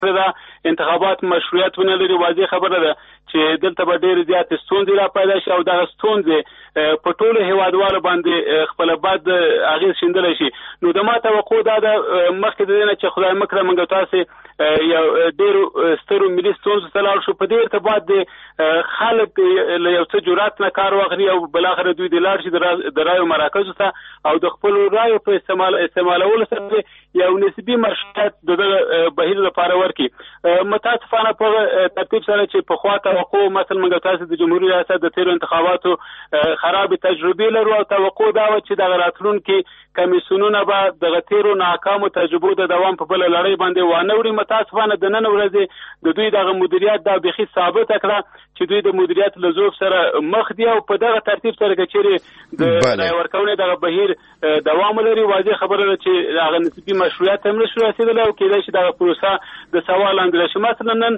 دا انتخابات مشروعیت ونه لري. واضح خبره ده چې دلته به ډېر زیات ستونزې را پیدا شي او دغه ستونزې په ټولو هیوادوالو باندې خپل بد اغېز شیندلی شي. نو د ما توقع دا ده مخکې د دې نه چې خدای مکړه موږ تاسې یو ډېرو سترو ملي ستونزو ته لاړ شو. په دې ارتباط د خلک له یو څه جرات نه کار واخلي او بالاخره دوی د لاړ شي د رایو مراکزو ته او د خپلو رایو په استعمالولو سره یو نسبي مشروعیت د دغه بهیر لپاره ورکړي. متاسفانه په ترتیب سره چې پخوا توقع مثلا موږ تاسو د جمهوریت ریاست د تیرو انتخاباتو خراب تجربې لرو او توقع دا و چې د راتلونکي کمیسیونونه به د تیرو ناکامو تجربو د دوام په بل لړۍ باندې وانه وړي. متاسفانه د نن ورځې د دوی دغه مدیریت دا بخي ثابت کړه چې دوی د مدیریت له ذوق سره مخ دي او په دغه ترتیب سره کچېرې د رای ورکونې دغه بهیر دوام لري. واضح خبره ده چې هغه نسبي مشروعیت هم نشو رسېدلی او کېدای شي دغه پروسه د سوال لاندې شي. مثلا نن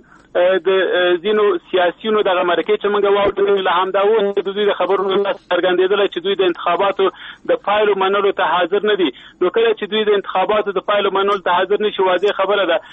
د ځینو سیاسیونو دغه مرکې چې موږ واورېدل له همدا اوس د دوی د خبرونو څرګندېدله چې دوی د انتخاباتو د پایلو منلو ته حاضر نه دي. نو کله چې دوی د انتخاباتو د پایلو منلو ته حاضر نشي واضح خبره ده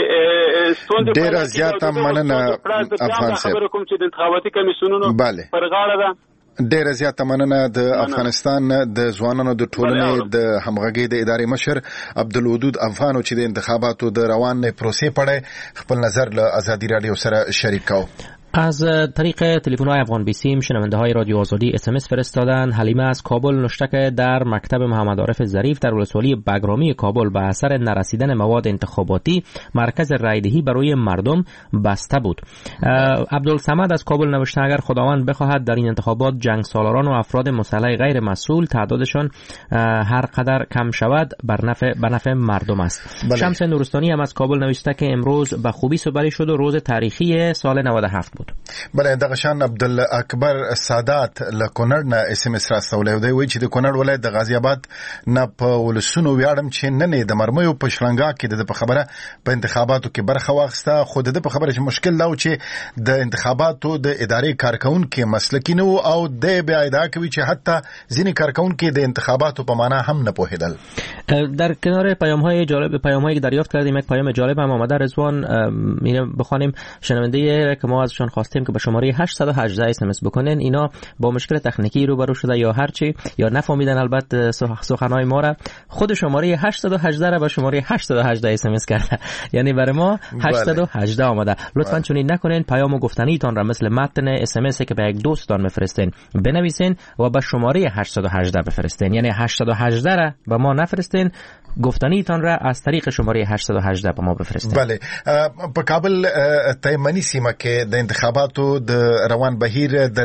چې ستونزې ډېره زیاته مننه افغان صاحب. خبره کوم چې د انتخاباتي کمیسیونونو پر غاړه ده. ډیره زیاته مننه د افغانستان د ځوانانو د ټولنې د همغږۍ د ادارې مشر عبدالودود افغانو چې د انتخاباتو د روان پروسې په اړه خپل نظر له آزادی رادیو سره شریک کاوه. از طریق تلفن‌های افغان بیسیم شنونده‌های رادیو آزادی SMS فرستادن. حلیمه از کابل نوشته که در مکتب محمد عارف ظریف در ولسوالی بگرامی کابل به اثر نرسیدن مواد انتخاباتی مرکز رایدهی برای مردم بسته بود. عبدالصمد از کابل نوشته اگر خداوند بخواهد در این انتخابات جنگسالاران و افراد مسلح غیر مسئول تعدادشان هر قدر کم شود به نفع مردم است. شمس نورستانی هم از کابل نوشته که امروز به خوبی سپری شد و روز تاریخی سال 97 بود. بله دغه شان عبدالاکبر سادات له کونړ نه SMS راستولی دی. وایي چې د کونړ ولایت د غازی آباد نه په ولسونو ویاړم چې نن د مرمیو په شلنګا کې د په خبره په انتخاباتو کې برخه واخیسته. خو د په خبره چې مشکل دا و چې د انتخاباتو د ادارې کارکونکي مسلکی نه وو او د بیا ادعا کوي چې حتی ځینې کارکونکي د انتخاباتو په معنا هم نه پوهیدل. در کنار پیام‌های جالب پیام‌هایی که دریافت کردیم یک پیام جالب هم آمده. رضوان اینو بخوانیم. شنونده که ما ازشون خواستیم که به شماره 818 SMS بکنن اینا با مشکل تکنیکی روبرو شده یا هرچی یا نفهمیدن البته سخنهای ما را. خود شماره 818 را به شماره 818 SMS کرده یعنی برای ما 818 آمده. لطفاً چنین نکنین. پیام و گفتنیتان را مثل متن SMS که به یک دوستان بفرستین بنویسین و به شماره 818 بفرستین. یعنی 818 را به ما نفرستین، گفتنیتان را از طریق شماره 818 به ما بفرستین. بله په کابل تایمنی سیمه کې د انتخاباتو د روان بهیر د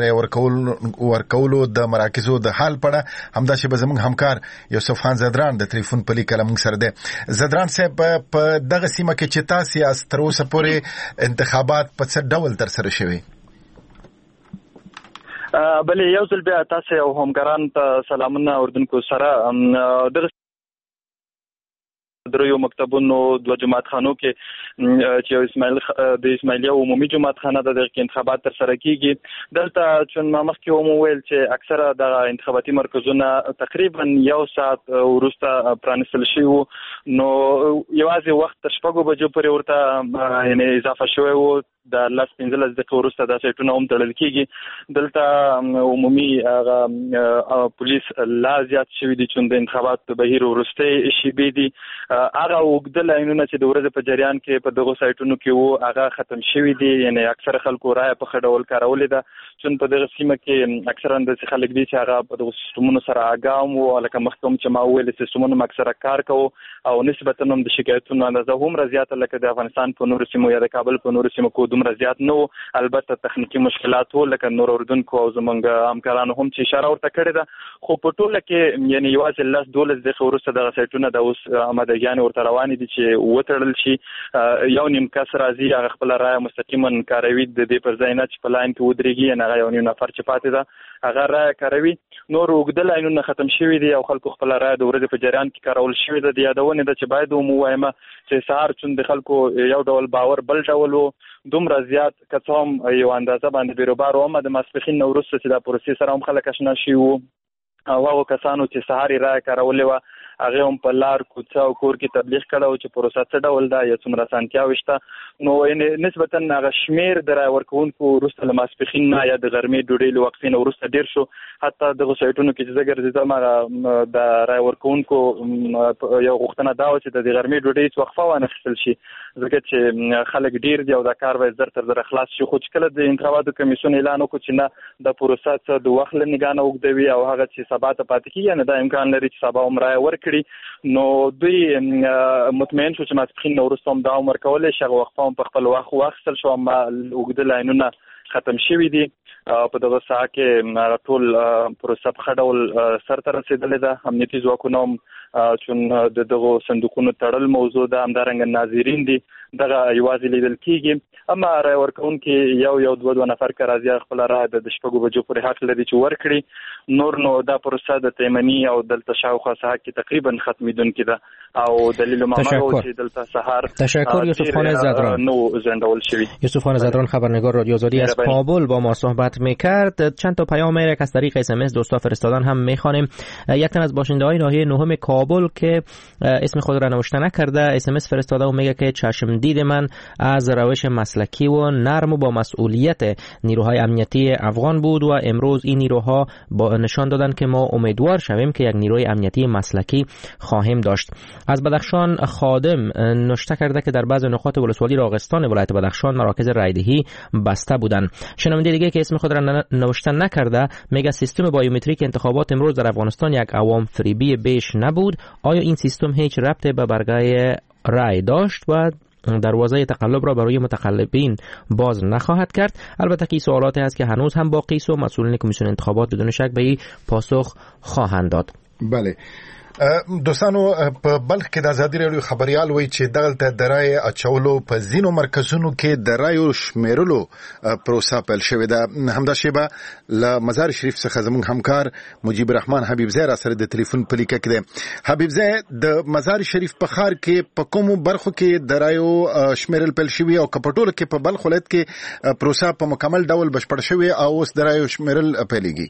ورکولو د مراکزو د حال پړه همدا چې زموږ همکار یوسف خان زدران د ټلیفون په لیک کلم سره ده. زدران صاحب په دغه سیمه کې چې تاسو از تر اوسه پورې انتخابات په څه ډول تر سره شوي؟ بله یو ځل بیا تاسو او همکاران ته سلامونه اوردونکو سره. د دریو مکتبونو دو جماعت خانو کې چې د اسماعیلیه عمومي جماعت خانه د انتخابات تر سره کیږي. دلته چون ما مخکې وویل چې اکثره د انتخاباتي مرکزونه تقریبا یو ساعت وروسته پرانیستل شوي وو، نو یوازې وخت تر 6 بجو پورې ورته یعنی اضافه شوی وو. د 15 دقیقې وروسته د سایټونه هم تړل کیږي. دلته عمومي پولیس لا زیات شوي دي چې د انتخابات بهیر ورسته شي دي. هغه وګړه لاینونه چې د ورځې په جریان کې په دغه سایټونو کې وو هغه ختم شوي دي. یعنی اکثر خلکو رای په خډول کارولې ده چې په دغه سیمه کې اکثرا د خلک دي چې هغه په دغه سیستمونو سره آګام وو، لکه مخکوم چې ما ویل سیستمونو اکثره کار کوي او نسبتا هم د شکایتونو اندازه هم زیاته لکه د افغانستان په نورو سیمو یا د کابل په نورو سیمو کې دومره زیات نه وو. البته تخنیکی مشکلات وو لکه نور اردوونکو او زمونږ همکارانو هم چې اشاره ورته کړې ده. خو په ټوله کې یعنی یوازې 12 دقیقې وروسته دغه سایټونه د اوس آمادګیان ورته روانې دي چې وتړل شي. یو نیم کس راځي هغه خپل رای مستقیما کاروي د دې پر ځای نه چې په لاین کې ودرېږي، نه یو نیم نفر چې پاتې ده هغه رای کاروي. نور وګړه لاینونه ختم شوي دي او خلکو خپل رای د ورځې په جریان کې کارول شوی ده. د یادونه ده چې باید مو وایم چې سهار چون د خلکو یو ډول باور بل ډول وو، دومره زیات کڅوم یو اندازه باندې بیروبار او د ماسپخین نورسته چې د پروسې سره هم خلک آشنا شي وو او کسانو چې سهار رای کارولې و هغه هم په لار کوڅه او کور کې تبلیغ کړو چې پروسه څه ډول ده یا څومره اسانتیاوې شته. نو نسبتا هغه شمیر د رای ورکوونکو وروسته له ماسپښین نه یا د غرمې ډوډۍ له وقفې نه وروسته ډېر شو. حتی دغه سایټونو کې چې زه ګرځېدم د رای ورکوونکو یو غوښتنه دا وه چې د غرمې ډوډۍ هېڅ وقفه وانخیستل شي ځکه چې خلک ډېر دي او دا کار باید زر تر زره خلاص شي. خو چې کله د انتخاباتو کمیسیون اعلان وکړو چې نه د پروسه څه د وخت له نګاه نه اوږدوي او هغه چې سبا ته پاتې کېږي نه دا امکان لري چې سبا هم رایه ورکړي، نو دوی مطمئن شو چې ماسپښین نه وروسته هم دوام ورکولی شي. هغه وقفه هم په خپل وخت واخیستل شو، اما اوږده لاینونه ختم شوي دي. په دغه ساعت کې ټول پروسه په ښه ډول سرته رسېدلې ده. امنیتي ځواکونه هم چون د دغو صندوقونو تړل موضوع ده، همدارنګه ناظرین دي دغه یوازې لیدل کېږي. اما رای ورکوونکي یو دوه نفر که راځي خپل رایه د 6 بجو پورې حق لري چې ورکړي. نور نو دا پروسه د تیمني او دلته شاوخوا ساحه کې تقریبا ختمېدونکې ده او دلیل معمر و چې دلته سهار تشکر یوسف خان زدران نو زندول شوی. یوسف خان زدران خبرنگار رادیو آزادی از کابل با ما صحبت میکرد. چند تا پیام میره که از طریق SMS دوستا فرستادن هم میخوانیم. یک تن از باشنده‌های ناحیه نهم کابل که اسم خود را نوشته نکرده SMS فرستاده و میگه که چشم دید من از روش مسلکی و نرم و با مسئولیت نیروهای امنیتی افغان بود و امروز این نیروها نشان دادن که ما امیدوار شویم که یک نیروی امنیتی مسلکی خواهیم داشت. از بدخشان خادم نوشته کرده که در بعض نقاط ولسوالی راغستان ولایت بدخشان مراکز رایدهی بسته بودند. شنونده دیگه که اسم خود را نوشته نکرده میگه سیستم بایومتریک انتخابات امروز در افغانستان یک عوام فریبی بیش نبود. آیا این سیستم هیچ ربطی به برگه رای داشت و دروازه تقلب را برای متقلبین باز نخواهد کرد؟ البته که سوالاتی هست که هنوز هم باقی است و مسئولین کمیسیون انتخابات بدون شک به این پاسخ خواهند داد. بله دوستانو په بلخ کې د ازادي راډیو خبريال وایي چې دغلته د رای اچولو په ځینو مرکزونو کې د رایو شمیرلو پروسه پیل شوې ده. همدا شیبه له مزار شریف څخه زموږ همکار مجيب الرحمن حبیبزی را سره د ټلیفون په لیکه کې ده. حبیبزی د مزار شریف په ښار کې په کومو برخو کې د رایو شمیرل پیل شوی او کپټول کې په بلخ ولایت کې پروسه په مکمل ډول بشپړ شوی او اوس د رایو شمیرل پیلېږي؟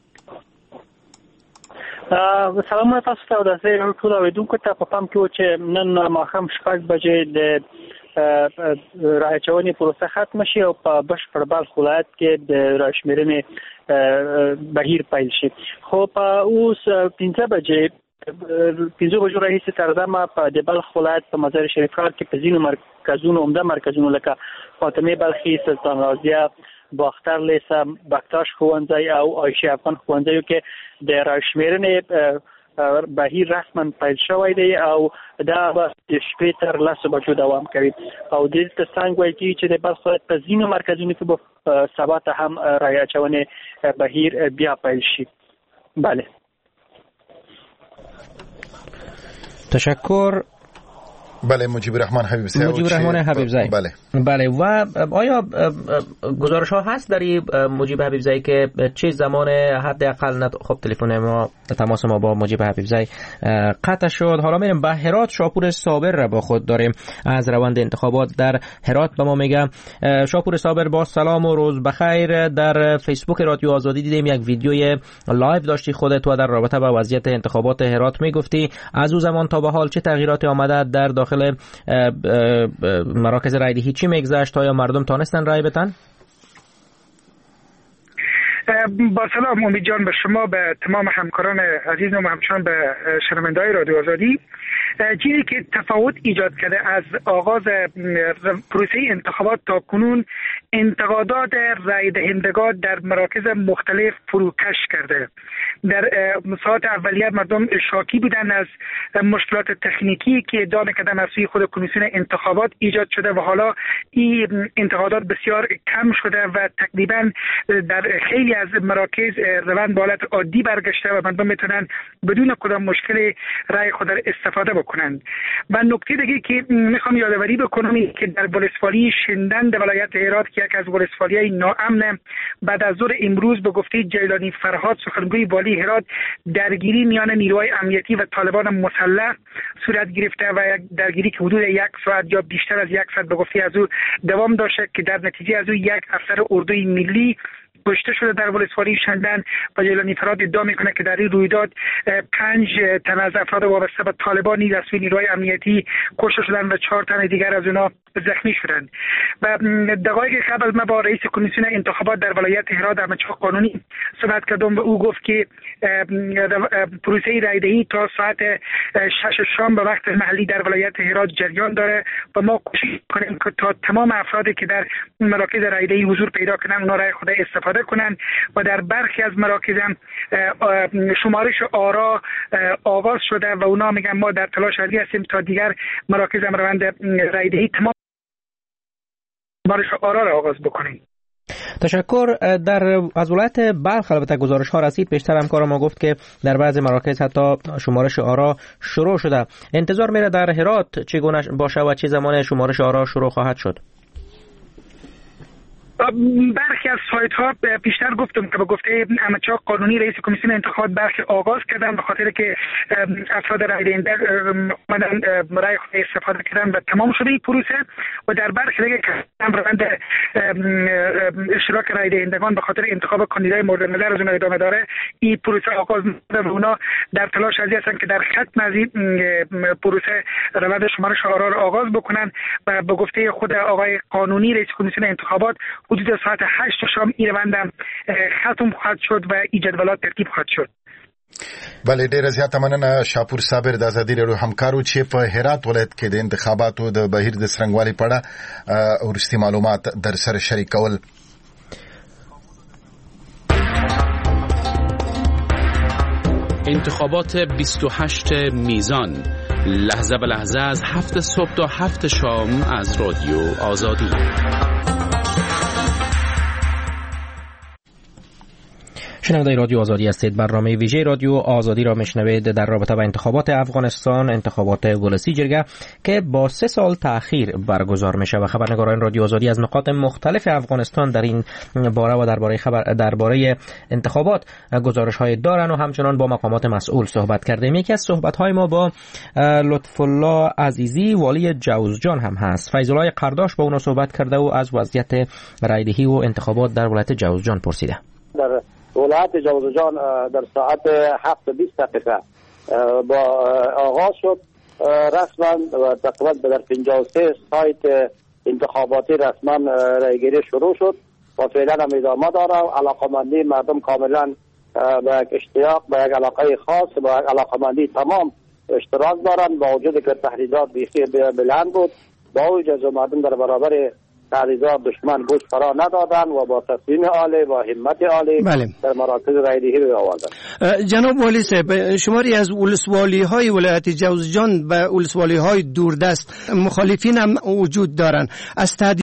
سلام تاسو ته د زه ټول اوریدونکو ته په پام کې و چې نن ماښام 6 بجې د راچونې پروسه ختم شي او په بشپړ بلخ ولایت کې د راشمیرنې بهیر پیل شي. خو په اوس 15 بجو راهیسې تر دمه په د بلخ ولایت په مزار شریف ښار کې په ځینو مرکزونو عمده مرکزونو لکه فاطمه بلخي، سلطان رازیه، باختر لیسه، بکتاش ښوونځی او عایشه افغان ښوونځیو کې د راشمیرنې بهیر رسما پیل شوی دی او دا به د شپې تر 10 بجو دوام کوي او دلته څنګه وایي چې د بلخ ولایت په ځینو مرکزونو کې به سبا ته هم رای اچونې بهیر بیا پیل شي. بله تشکر. بله مجيب الرحمن حبیبزی. بله و آیا گزارش ها هست در مجيب حبیبزی که چه زمان حداقل خب تلفن ما تماس ما با مجيب حبیبزی قطع شد. حالا میریم به هرات. شاپور صابر را با خود داریم از روند انتخابات در هرات. به ما میگه شاپور صابر با سلام و روز بخیر. در فیسبوک رادیو آزادی دیدیم یک ویدیوی لایو داشتی خودت و در رابطه با وضعیت انتخابات هرات میگفتی. از اون زمان تا به حال چه تغییراتی آمده در داخل مراکز رایدهی؟ چی میگذشت؟ آیا مردم تانستن رای بدن؟ با سلام امید جان به شما، به تمام همکاران عزیز و همچنان به شنونده‌های رادیو آزادی. چیزی که تفاوت ایجاد کرده از آغاز پروسه انتخابات تا کنون، انتقادات رای دهندگان در مراکز مختلف فروکش کرده. در ساعات اولیه مردم شاکی بودن از مشکلات تکنیکی که دانه کردن از سوی خود کمیسیون انتخابات ایجاد شده و حالا این انتقادات بسیار کم شده و تقریبا در خیلی از مراکز روند به حالت عادی برگشته و مردم میتونن بدون کدام مشکل رای خود را استفاده بکنند. و نکته دیگه که میخوام یادآوری بکنم این که در ولسوالی شندند ولایت هرات که یک از ولسوالی‌های ناامن، بعد از ظهر امروز به گفته جیلانی فرهاد سخنگوی والی هرات درگیری میان نیروهای امنیتی و طالبان مسلح صورت گرفته و یک درگیری که حدود 1 ساعت یا بیشتر از 1 ساعت به گفته از او دوام داشته که در نتیجه از او یک افسر اردوی ملی کشته شده در ولسوالی شندن و جیلانی فراد ادعا میکنه که در این رویداد 5 تن از افراد وابسته به طالبان نیز از سوی نیروهای امنیتی کشته شدند و 4 تن دیگر از اونها زخمی شدند. و دقایق قبل ما با رئیس کمیسیون انتخابات در ولایت هرات احمد شاه قانونی صحبت کردم و او گفت که پروسه رایدهی تا ساعت 6 شام به وقت محلی در ولایت هرات جریان داره و ما کوشش کنیم که تا تمام افرادی که در مراکز رایدهی حضور پیدا کنن اونا رای خود استفاده کنن و در برخی از مراکز هم شمارش آرا آغاز شده و اونا میگن ما در تلاش هستیم تا دیگر مراکز هم روند رایدهی تمام شمارش آرا را آغاز بکنیم. تشکر. از ولایت بلخ البته گزارش ها رسید، بیشتر همکار ما گفت که در بعضی مراکز حتی شمارش آرا شروع شده. انتظار میره در هرات چگونه باشه و چه زمان شمارش آرا شروع خواهد شد؟ برخی از سایت ها بیشتر گفتم که به گفته احمد شاه قانونی رئیس کمیسیون انتخابات برخی آغاز کردن به خاطر که افراد رای دهنده اومدن رای خود استفاده کردن و تمام شده این پروسه و در برخی دیگه که روند اشتراک رای دهندگان به خاطر انتخاب کاندیدای مورد نظر از اونها ادامه داره. این پروسه آغاز شده و اونا در تلاش هستن که در ختم از این پروسه روند شمارش آرا را آغاز بکنن و به گفته خود آقای قانونی رئیس کمیسیون انتخابات حدود ساعت 8 شام این روند ختم خواهد شد و این جدولات ترتیب خواهد شد. بله، ډیره زیاته مننه شاپور صابر د ازادي راډیو همکارو چې په هرات ولایت کې د انتخاباتو د بهیر د څرنګوالي په اړه ورستي معلومات در سره شریکول. انتخابات 28 میزان، لحظه به لحظه از 7 صبح تا 7 شام از رادیو آزادی. شنونده رادیو آزادی هستید. برنامه ویژه رادیو آزادی را میشنوید در رابطه با انتخابات افغانستان، انتخابات ولسی جرگه که با 3 سال تأخیر برگزار میشه و خبرنگاران رادیو آزادی از نقاط مختلف افغانستان در این باره و درباره انتخابات گزارش های دارن و همچنان با مقامات مسئول صحبت کردیم. یکی از صحبت های ما با لطف الله عزیزی والی جوزجان هم هست. فیض الله قرداش با اون صحبت کرده و از وضعیت رایدهی و انتخابات در ولایت جوزجان پرسیده. در ولایت جوزجان در ساعت 7:20 با آغاز شد رسما و تقریبا در 53 سایت انتخاباتی رسما رایگیری شروع شد و فعلا هم ادامه داره. علاقمندی مردم کاملا با یک اشتیاق، با یک علاقه خاص، با یک علاقمندی تمام اشتراک دارند. با وجود که تهدیدات بیخی بلند بود، با وجود مردم در برابر تهدیدات دشمن گوش فرا ندادن و با تصمیم عالی و همت عالی در مراکز رایدهی رو آوردن. جناب والی صاحب، شماری از ولسوالی های ولایت جوزجان و ولسوالی های دوردست مخالفین هم وجود دارن. از